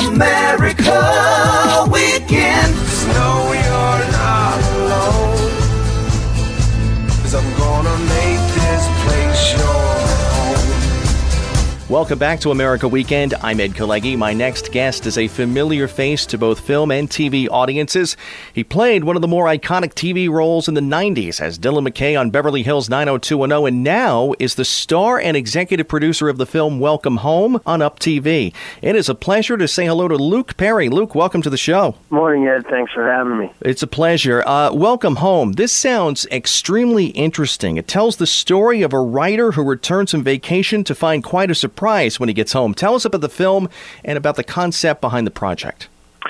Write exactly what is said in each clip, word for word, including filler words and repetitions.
America Weekend. No, you're not alone, 'cause I'm gonna make this place your home. Welcome back to America Weekend. I'm Ed Kalegi. My next guest is a familiar face to both film and T V audiences. He played one of the more iconic T V roles in the nineties as Dylan McKay on Beverly Hills nine oh two one oh, and now is the star and executive producer of the film Welcome Home on Up T V. It is a pleasure to say hello to Luke Perry. Luke, welcome to the show. Morning, Ed. Thanks for having me. It's a pleasure. Uh, Welcome Home. This sounds extremely interesting. It tells the story of a writer who returns from vacation to find quite a surprise when he gets home. Tell us about the film and about the concept behind the project.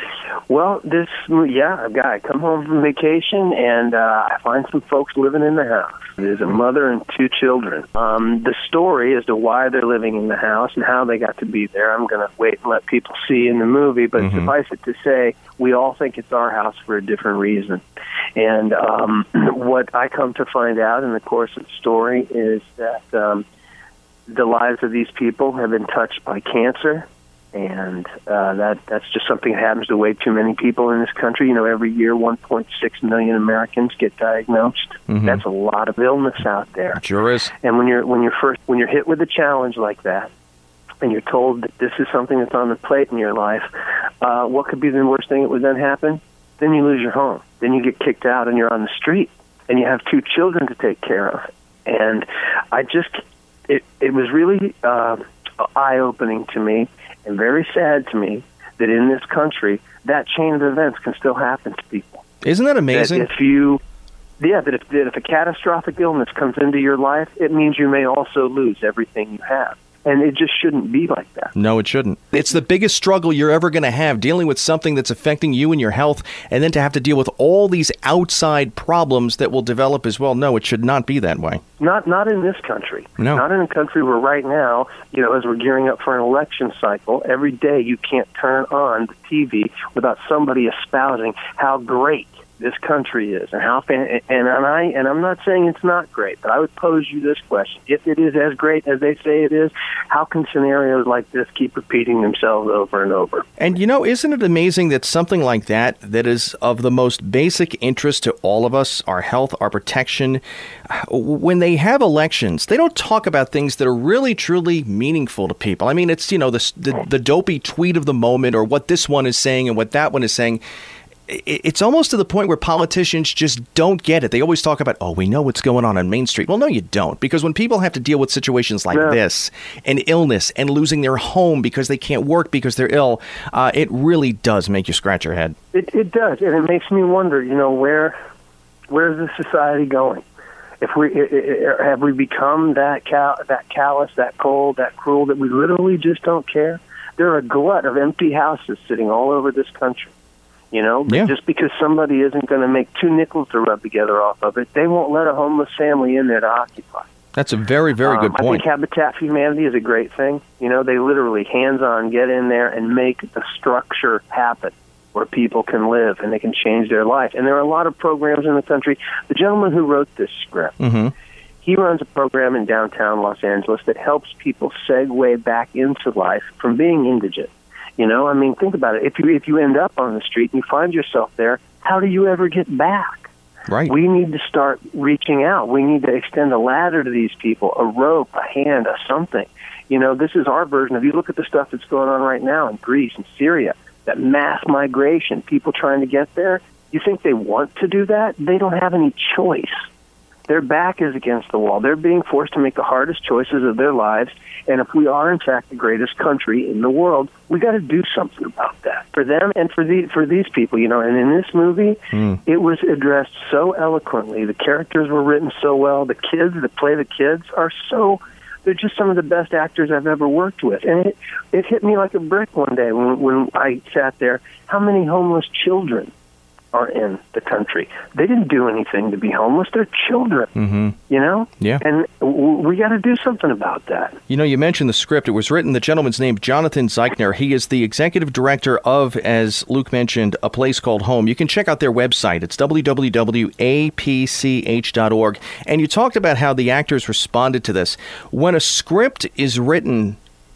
Well, this, yeah, I've got, I come home from vacation and uh, I find some folks living in the house. There's a mother and two children. Um, the story as to why they're living in the house and how they got to be there, I'm going to wait and let people see in the movie, but mm-hmm. suffice it to say, we all think it's our house for a different reason. And um, what I come to find out in the course of the story is that um, the lives of these people have been touched by cancer, and uh, that that's just something that happens to way too many people in this country. You know, every year one point six million Americans get diagnosed. Mm-hmm. That's a lot of illness out there. Sure is. And when you're when you're first when you're hit with a challenge like that, and you're told that this is something that's on the plate in your life, uh, what could be the worst thing that would then happen? Then you lose your home. Then you get kicked out, and you're on the street, and you have two children to take care of. And I just It it was really uh, eye-opening to me and very sad to me that in this country that chain of events can still happen to people. Isn't that amazing? That if you, yeah, that if, that if a catastrophic illness comes into your life, it means you may also lose everything you have. And it just shouldn't be like that. No, it shouldn't. It's the biggest struggle you're ever going to have, dealing with something that's affecting you and your health, and then to have to deal with all these outside problems that will develop as well. No, it should not be that way. Not not in this country. No. Not in a country where right now, you know, as we're gearing up for an election cycle, every day you can't turn on the T V without somebody espousing how great this country is and how fan- and, and I and I'm not saying it's not great, but I would pose you this question: if it is as great as they say it is, how can scenarios like this keep repeating themselves over and over? And you know, isn't it amazing that something like that, that is of the most basic interest to all of us, our health, our protection, when they have elections, they don't talk about things that are really truly meaningful to people. I mean, it's, you know, the the, the dopey tweet of the moment, or what this one is saying and what that one is saying. It's almost to the point where politicians just don't get it. They always talk about, oh, we know what's going on on Main Street. Well, no, you don't. Because when people have to deal with situations like yeah. this, and illness, and losing their home because they can't work because they're ill, uh, it really does make you scratch your head. It, it does, and it makes me wonder, you know, where where's the society going? If we it, it, have we become that cal- that callous, that cold, that cruel, that we literally just don't care? There are a glut of empty houses sitting all over this country. You know, yeah. just because somebody isn't going to make two nickels to rub together off of it, they won't let a homeless family in there to occupy. That's a very, very um, good point. I think Habitat for Humanity is a great thing. You know, they literally hands-on get in there and make the structure happen where people can live and they can change their life. And there are a lot of programs in the country. The gentleman who wrote this script, mm-hmm. he runs a program in downtown Los Angeles that helps people segue back into life from being indigent. You know, I mean, think about it. If you if you end up on the street and you find yourself there, how do you ever get back? Right. We need to start reaching out. We need to extend a ladder to these people, a rope, a hand, a something. You know, this is our version. If you look at the stuff that's going on right now in Greece and Syria, that mass migration, people trying to get there, you think they want to do that? They don't have any choice. Their back is against the wall. They're being forced to make the hardest choices of their lives. And if we are, in fact, the greatest country in the world, we got to do something about that for them and for the for these people. You know, and in this movie, mm. it was addressed so eloquently. The characters were written so well. The kids that play the kids are so. They're just some of the best actors I've ever worked with. And it, it hit me like a brick one day when, when I sat there. How many homeless children are in the country? They didn't do anything to be homeless. They're children, mm-hmm. you know? Yeah. And w- we got to do something about that. You know, you mentioned the script. It was written, the gentleman's name, Jonathan Zeichner. He is the executive director of, as Luke mentioned, A Place Called Home. You can check out their website. It's w w w dot a p c h dot org. And you talked about how the actors responded to this. When a script is written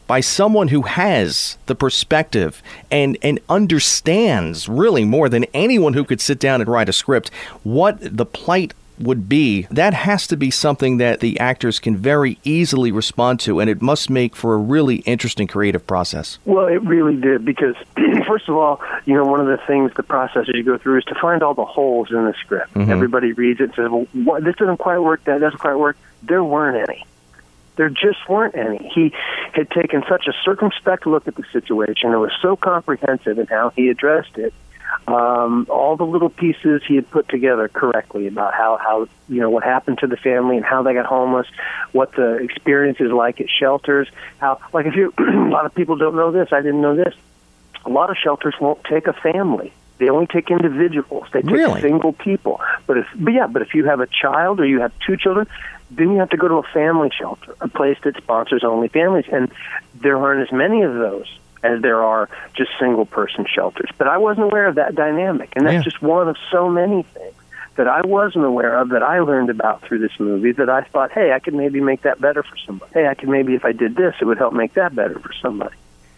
by someone who has the perspective and, and understands really more than anyone who could sit down and write a script what the plight would be. That has to be something that the actors can very easily respond to, and it must make for a really interesting creative process. Well, it really did, because first of all, you know, one of the things, the process you go through is to find all the holes in the script. Mm-hmm. Everybody reads it and says, well, what, this doesn't quite work, that doesn't quite work. There weren't any. There just weren't any. He had taken such a circumspect look at the situation. It was so comprehensive in how he addressed it. Um, all the little pieces he had put together correctly about how, how, you know, what happened to the family and how they got homeless, what the experience is like at shelters, how, like if you, a lot of people don't know this, I didn't know this, a lot of shelters won't take a family. They only take individuals. They take really? single people. But if, but yeah, but if you have a child or you have two children, then you have to go to a family shelter, a place that sponsors only families. And there aren't as many of those as there are just single-person shelters. But I wasn't aware of that dynamic, and that's yeah. just one of so many things that I wasn't aware of that I learned about through this movie that I thought, hey, I could maybe make that better for somebody. Hey, I could maybe, if I did this, it would help make that better for somebody.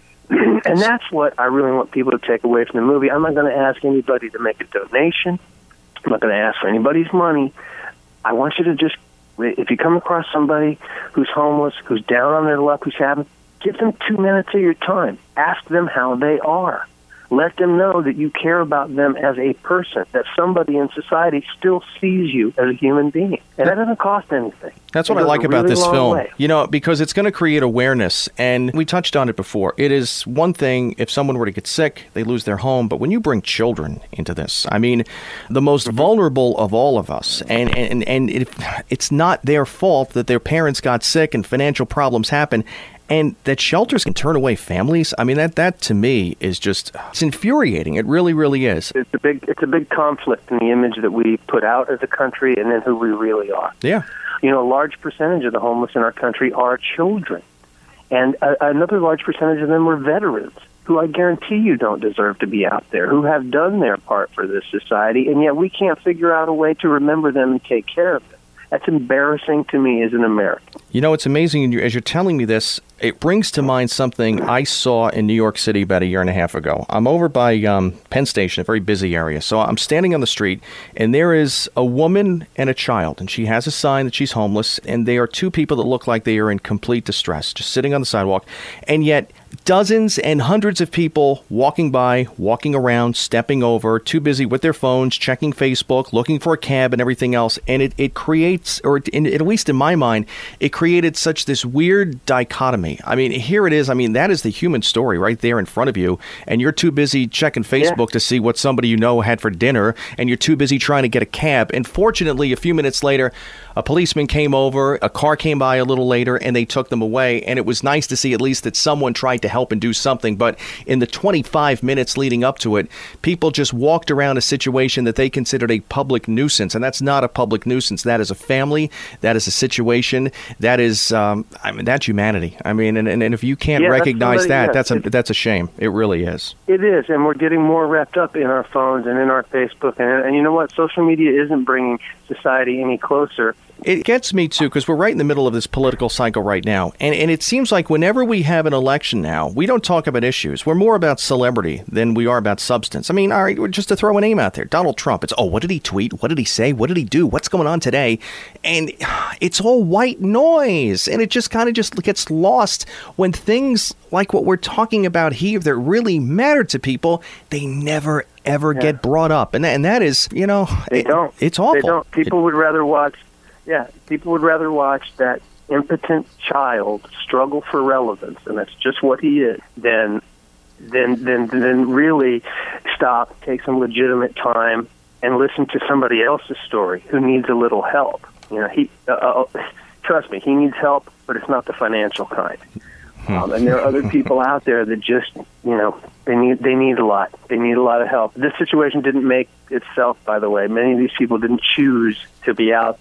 And that's what I really want people to take away from the movie. I'm not going to ask anybody to make a donation. I'm not going to ask for anybody's money. I want you to just, if you come across somebody who's homeless, who's down on their luck, who's having, give them two minutes of your time. Ask them how they are. Let them know that you care about them as a person, that somebody in society still sees you as a human being. And that doesn't cost anything. That's what I like about this film, you know, because it's going to create awareness. And we touched on it before. It is one thing if someone were to get sick, they lose their home. But when you bring children into this, I mean, the most vulnerable of all of us, and, and, and it, it's not their fault that their parents got sick and financial problems happen. And that shelters can turn away families. I mean, that, that to me is just, it's infuriating. It really, really is. It's a big, it's a big conflict in the image that we put out as a country and then who we really are. Yeah. You know, a large percentage of the homeless in our country are children. And a, another large percentage of them were veterans, who I guarantee you don't deserve to be out there, who have done their part for this society, and yet we can't figure out a way to remember them and take care of them. That's embarrassing to me as an American. You know, it's amazing. As you're telling me this, it brings to mind something I saw in New York City about a year and a half ago. I'm over by um, Penn Station, a very busy area. So I'm standing on the street, and there is a woman and a child, and she has a sign that she's homeless, and they are two people that look like they are in complete distress, just sitting on the sidewalk. And yet dozens and hundreds of people walking by, walking around, stepping over, too busy with their phones, checking Facebook, looking for a cab and everything else. And it, it creates, or it, in, at least in my mind, it created such this weird dichotomy. I mean, here it is. I mean, that is the human story right there in front of you. And you're too busy checking Facebook yeah. to see what somebody you know had for dinner. And you're too busy trying to get a cab. And fortunately, a few minutes later, a policeman came over, a car came by a little later, and they took them away. And it was nice to see at least that someone tried to help and do something. But in the twenty-five minutes leading up to it, people just walked around a situation that they considered a public nuisance. And that's not a public nuisance. That is a family. That is a situation. That is, um, I mean, that's humanity. I mean, and, and, and if you can't yeah, recognize somebody, that, yeah, that's a that's a shame. It really is. It is. And we're getting more wrapped up in our phones and in our Facebook. And, and you know what? Social media isn't bringing society any closer. It gets me, too, because we're right in the middle of this political cycle right now. And and it seems like whenever we have an election now, we don't talk about issues. We're more about celebrity than we are about substance. I mean, all right, just to throw a name out there, Donald Trump. It's, oh, what did he tweet? What did he say? What did he do? What's going on today? And it's all white noise. And it just kind of just gets lost when things like what we're talking about here that really matter to people, they never, ever yeah. get brought up. And that, and that is, you know, they it, don't. It's awful. They don't. People it, would rather watch. Yeah, people would rather watch that impotent child struggle for relevance, and that's just what he is, than than than, than really stop, take some legitimate time, and listen to somebody else's story who needs a little help. You know, he uh, uh, trust me, he needs help, but it's not the financial kind. Um, and there are other people out there that just, you know, they need they need a lot. They need a lot of help. This situation didn't make itself, by the way. Many of these people didn't choose to be out there.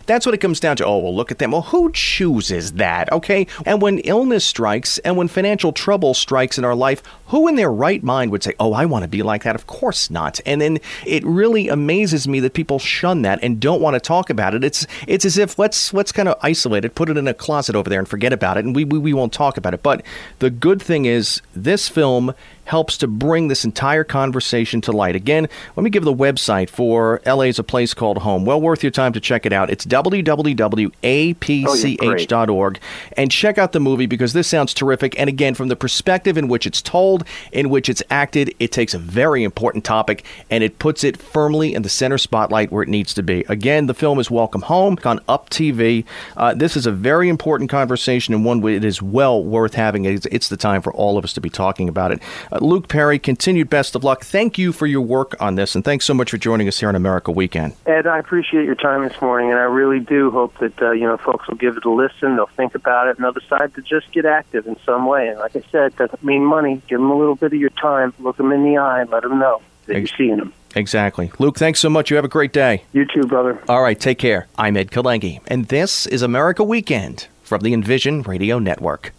That's what it comes down to. Oh, well, look at them. Well, who chooses that, okay? And when illness strikes and when financial trouble strikes in our life, who in their right mind would say, oh, I want to be like that? Of course not. And then it really amazes me that people shun that and don't want to talk about it. It's it's as if let's let's kind of isolate it, put it in a closet over there and forget about it, and we, we, we won't talk about it. But the good thing is this film helps to bring this entire conversation to light. Again, let me give the website for L A's A Place Called Home. Well worth your time to check it out. It's w w w dot a p c h dot org. And check out the movie because this sounds terrific. And again, from the perspective in which it's told, in which it's acted, it takes a very important topic and it puts it firmly in the center spotlight where it needs to be. Again, the film is Welcome Home on Up T V. Uh, this is a very important conversation and one it is well worth having. It's, it's the time for all of us to be talking about it. Uh, Luke Perry, continued best of luck. Thank you for your work on this, and thanks so much for joining us here on America Weekend. Ed, I appreciate your time this morning, and I really do hope that uh, you know folks will give it a listen, they'll think about it, and they'll decide to just get active in some way. And like I said, it doesn't mean money. Give them a little bit of your time, look them in the eye, and let them know that Ex- you're seeing them. Exactly. Luke, thanks so much. You have a great day. You too, brother. All right, take care. I'm Ed Kalengi, and this is America Weekend from the Envision Radio Network.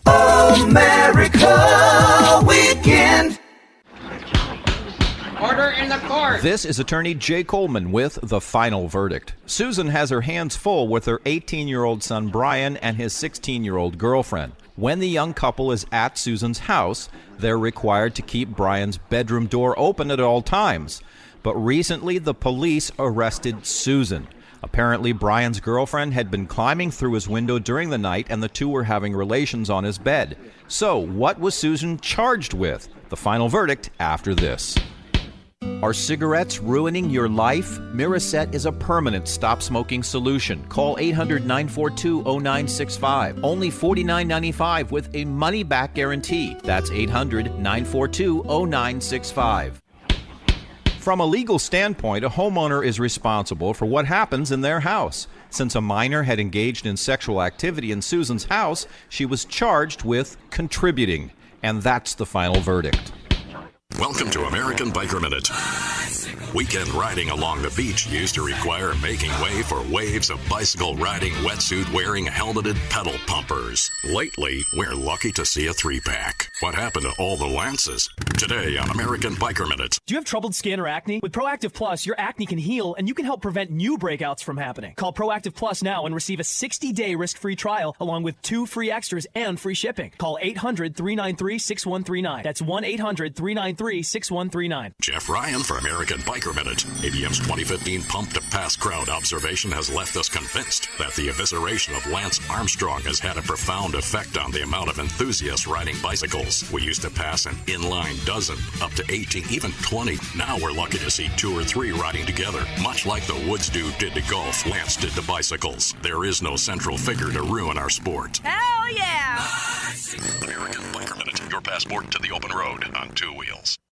America Weekend. Order in the court. This is attorney Jay Coleman with the final verdict. Susan has her hands full with her eighteen-year-old son Brian and his sixteen-year-old girlfriend. When the young couple is at Susan's house, they're required to keep Brian's bedroom door open at all times. But recently, the police arrested Susan. Apparently, Brian's girlfriend had been climbing through his window during the night and the two were having relations on his bed. So, what was Susan charged with? The final verdict after this. Are cigarettes ruining your life? Miraset is a permanent stop-smoking solution. Call eight hundred, nine four two, zero nine six five. Only forty-nine ninety-five with a money-back guarantee. That's eight hundred, nine four two, zero nine six five. From a legal standpoint, a homeowner is responsible for what happens in their house. Since a minor had engaged in sexual activity in Susan's house, she was charged with contributing. And that's the final verdict. Welcome to American Biker Minute. Weekend riding along the beach used to require making way for waves of bicycle riding, wetsuit wearing, helmeted pedal pumpers. Lately, we're lucky to see a three-pack. What happened to all the Lances? Today on American Biker Minute. Do you have troubled skin or acne? With Proactive Plus, your acne can heal and you can help prevent new breakouts from happening. Call Proactive Plus now and receive a sixty-day risk-free trial along with two free extras and free shipping. Call eight hundred, three nine three, six one three nine. That's one eight hundred, three nine three, six one three nine. Jeff Ryan for American Biker Minute. A B M's twenty fifteen pump-to-pass crowd observation has left us convinced that the evisceration of Lance Armstrong has had a profound effect on the amount of enthusiasts riding bicycles. We used to pass an inline dozen, up to eighteen, even twenty. Now we're lucky to see two or three riding together. Much like the Woods dude did to golf, Lance did to bicycles. There is no central figure to ruin our sport. Hell yeah! American Biker Minute, your passport to the open road on two wheels.